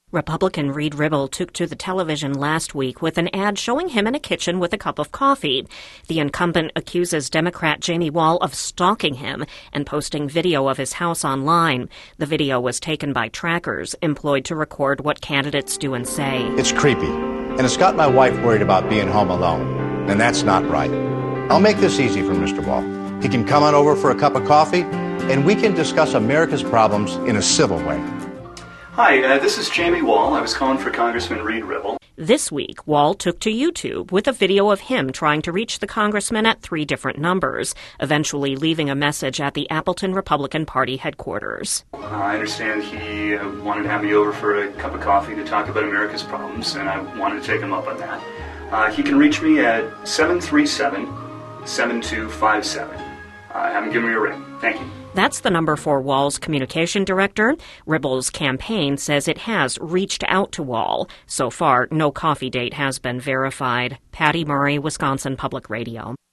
Republican Reed Ribble took to the television last week with an ad showing him in a kitchen with a cup of coffee. The incumbent accuses Democrat Jamie Wall of stalking him and posting video of his house online. The video was taken by trackers employed to record what candidates do and say. It's creepy, and it's got my wife worried about being home alone, and that's not right. I'll make this easy for Mr. Wall. He can come on over for a cup of coffee, and we can discuss America's problems in a civil way. Hi, this is Jamie Wall. I was calling for Congressman Reed Ribble. This week, Wall took to YouTube with a video of him trying to reach the congressman at 3 different numbers, eventually leaving a message at the Appleton Republican Party headquarters. I understand he wanted to have me over for a cup of coffee to talk about America's problems, and I wanted to take him up on that. He can reach me at 737-7257. Have him give me a ring. Thank you. That's the number for Wall's communication director. Ribble's campaign says it has reached out to Wall. So far, no coffee date has been verified. Patty Murray, Wisconsin Public Radio.